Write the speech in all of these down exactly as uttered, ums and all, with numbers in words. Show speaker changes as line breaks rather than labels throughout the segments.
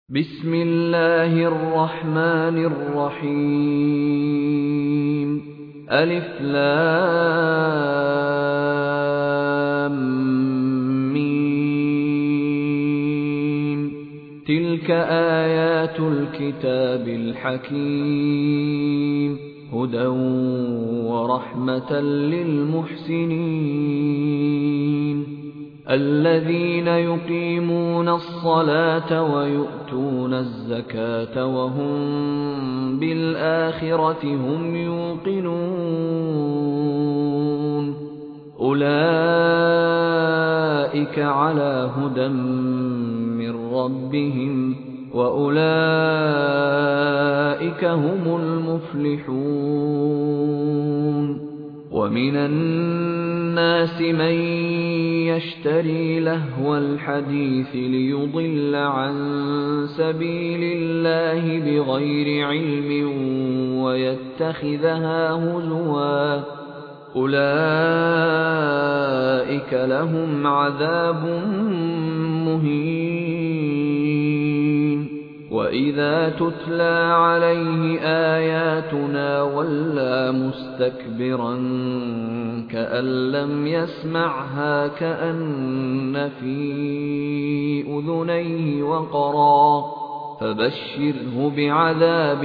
بسم الله الرحمن الرحيم ألف لام ميم تلك آيات الكتاب الحكيم هدى ورحمة للمحسنين الذين يقيمون الصلاة ويؤتون الزكاة وهم بالآخرة هم يوقنون أولئك على هدى من ربهم وأولئك هم المفلحون ومن الناس من يشتري لهو الحديث ليضل عن سبيل الله بغير علم ويتخذها هزوا أولئك لهم عذاب مهين وإذا تتلى عليه آياتنا ولى مستكبرا كأن لم يسمعها كأن في أذنيه وقرا فبشره بعذاب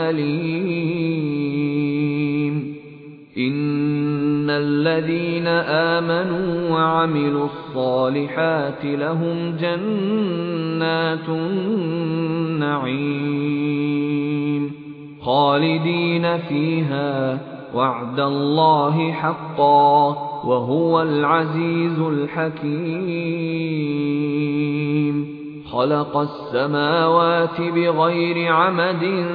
أليم إن الذين آمنوا وعملوا الصالحات لهم جنات النعيم خالدين فيها وعد الله حقا وهو العزيز الحكيم خلق السماوات بغير عمد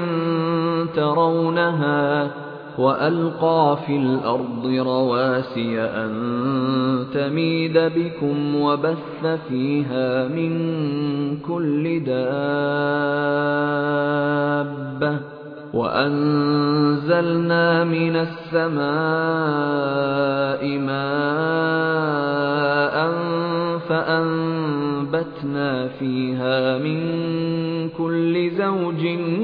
ترونها وألقى في الأرض رواسي أن تميد بكم وبث فيها من كل دابة وأنزلنا من السماء ماء فأنبتنا فيها من كل زوج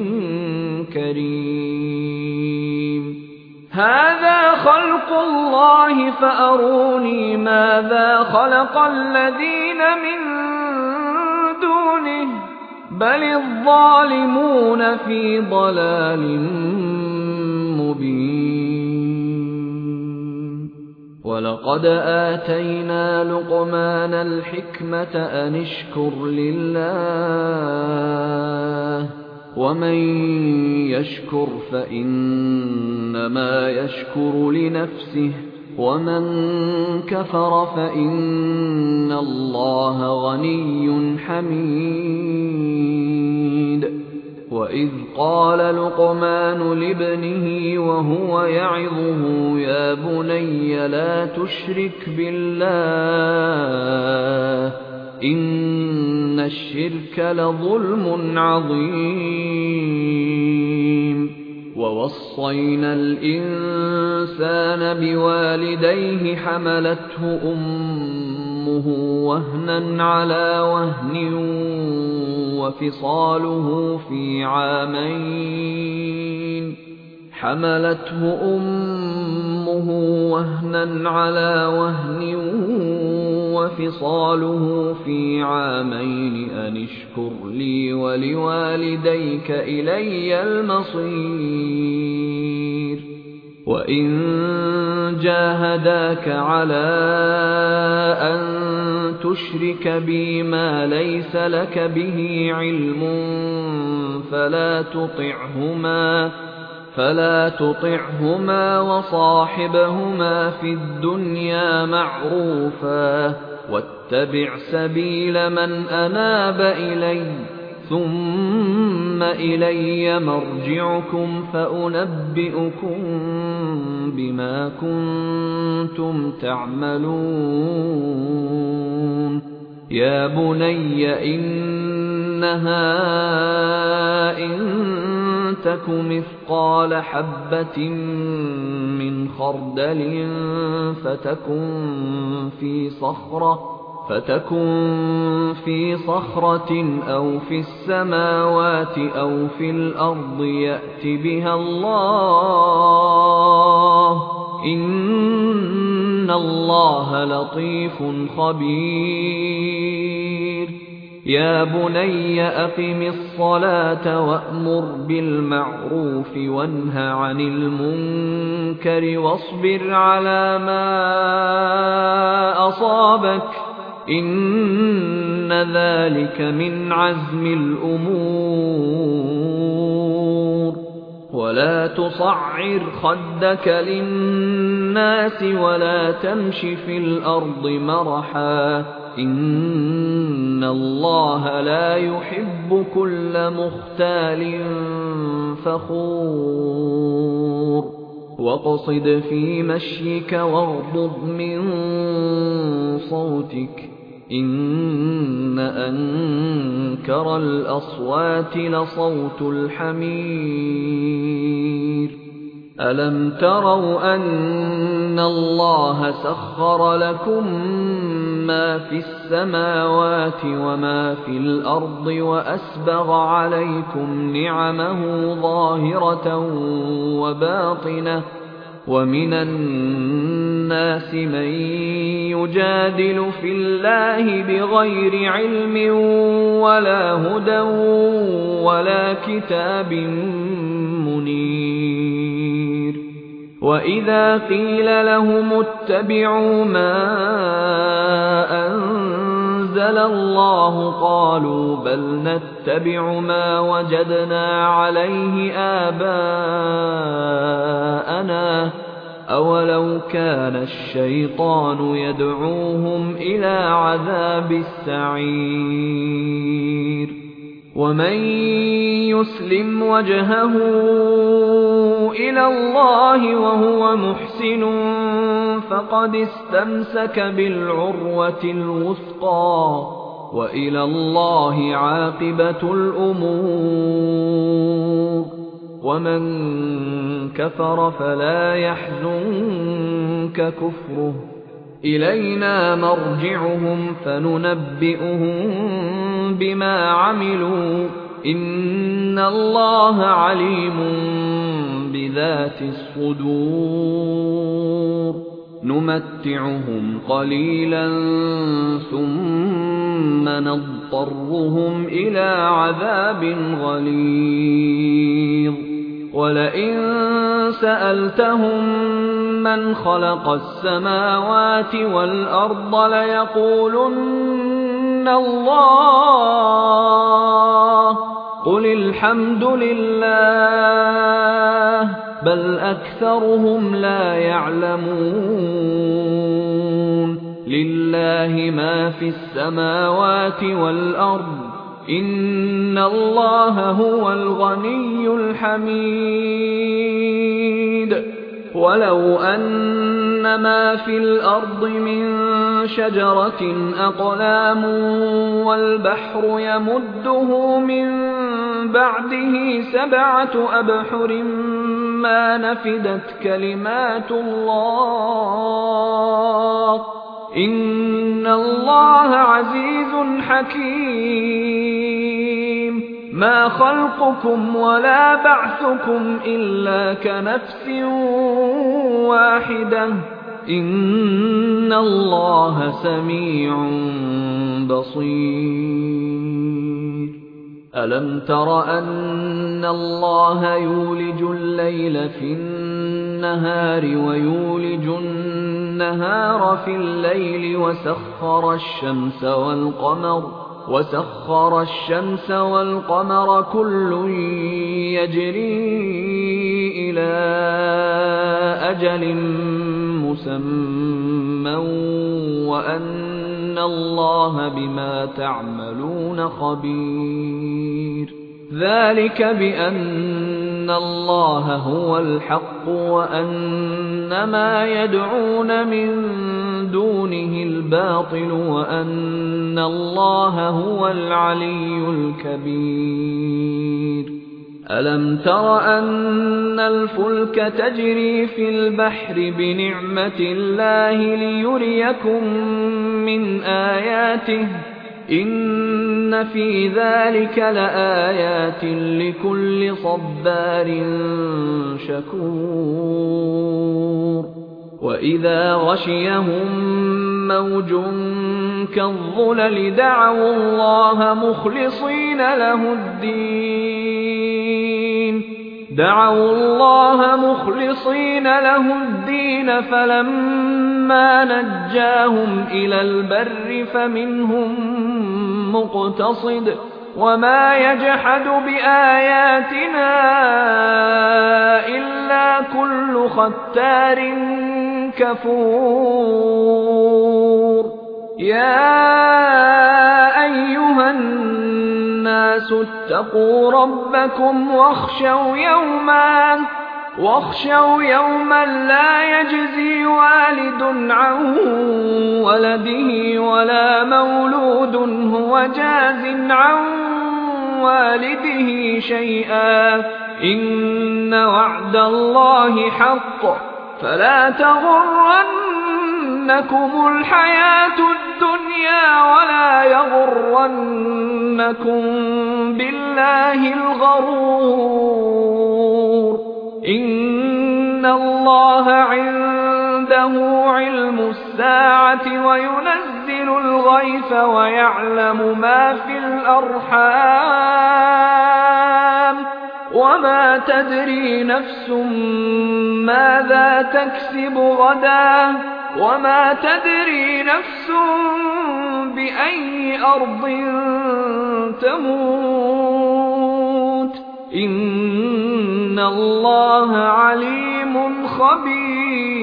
كريم هذا خلق الله فأروني ماذا خلق الذين من دونه بل الظالمون في ضلال مبين ولقد آتينا لقمان الحكمة أن اشكر لله ومن يشكر فإنما يشكر لنفسه ومن كفر فإن الله غني حميد وإذ قال لقمان لابنه وهو يعظه يا بني لا تشرك بالله إن الشرك لظلم عظيم ووصينا الإنسان بوالديه حملته أمه وهنا على وهن وفصاله في عامين حملته أمه وهنا على وهن وفصاله في عامين أن اشكر لي ولوالديك إلي المصير وإن جاهداك على أن تشرك بي ما ليس لك به علم فلا تطعهما فلا تطعهما وصاحبهما في الدنيا معروفا واتبع سبيل من أناب إلي ثم إلي مرجعكم فأنبئكم بما كنتم تعملون يا بني إنها إن تك مثقال حبة من خردل فتكن في صخرة فتكن في صخرة أو في السماوات أو في الأرض يأت بها الله إن الله لطيف خبير يا بني أقم الصلاة وأمر بالمعروف وانه عن المنكر واصبر على ما أصابك إن ذلك من عزم الأمور ولا تصعر خدك للناس ولا تمش في الأرض مرحا إن الله لا يحب كل مختال فخور واقصد في مشيك واغضض من صوتك إن أنكر الأصوات لصوت الحمير ألم تروا أن الله سخر لكم ما في السماوات وما في الأرض وأسبغ عليكم نعمه ظاهرة وباطنة ومن الناس من يجادل في الله بغير علم ولا هدى ولا كتاب منير وإذا قيل لهم اتبعوا ما أنزل الله قالوا بل نتبع ما وجدنا عليه آباءنا أولو كان الشيطان يدعوهم إلى عذاب السعير ومن يسلم وجهه إلى الله وهو محسن فقد استمسك بالعروة الوثقى وإلى الله عاقبة الأمور ومن كفر فلا يحزنك كفره إلينا مرجعهم فننبئهم بما عملوا إن الله عليم بذات الصدور نمتعهم قليلا ثم نضطرهم إلى عذاب غليظ ولئن سألتهم من خلق السماوات والأرض ليقولن الله قل الحمد لله بل أكثرهم لا يعلمون لله ما في السماوات والأرض إن الله هو الغني الحميد ولو أن ما في الأرض من شجرة أقلام والبحر يمده من بعده سبعة أبحر ما نفدت كلمات الله إن الله عزيز حكيم ما خلقكم ولا بعثكم إلا كنفس واحدة إن الله سميع بصير ألم تر أن الله يولج الليل في النهار ويولج النهار في الليل وسخر الشمس والقمر وسخر الشمس والقمر كل يجري إلى أجل مسمى وأن الله بما تعملون خبير ذلك بأن الله هو الحق وأن ما يدعون من دونه الباطل وأن الله هو العلي الكبير أَلَمْ تَرَ أَنَّ الْفُلْكَ تَجْرِي فِي الْبَحْرِ بِنِعْمَةِ اللَّهِ لِيُرِيَكُم مِّنْ آيَاتِهِ ۚ إِنَّ فِي ذَلِكَ لَآيَاتٍ لِّكُلِّ صَبَّارٍ شَكُورٍ وَإِذَا غَشِيَهُم مَّوْجٌ كَالظُّلَلِ دَعَوُا اللَّهَ مُخْلِصِينَ لَهُ الدِّينَ دَعَوُا اللَّهَ مُخْلِصِينَ لَهُ الدِّينَ فَلَمَّا نَجَّاهُمْ إِلَى الْبَرِّ فَمِنْهُم مُّقْتَصِدٌ وَمَا يَجْحَدُ بِآيَاتِنَا إِلَّا كُلُّ خَتَّارٍ كَفُورٍ يَا أَيُّهَا النَّاسُ اتَّقُوا رَبَّكُمْ وَاخْشَوْا يَوْمًا واخشوا يوما لا يجزي والد عن ولده ولا مولود هو جاز عن والده شيئا إن وعد الله حق فلا تغرنكم الحياة الدنيا ولا يغرنكم بالله الغرور إن الله عنده علم الساعة وينزل الغيث ويعلم ما في الأرحام وما تدري نفس ماذا تكسب غدا وما تدري نفس بأي أرض تموت إن الله عليم خبير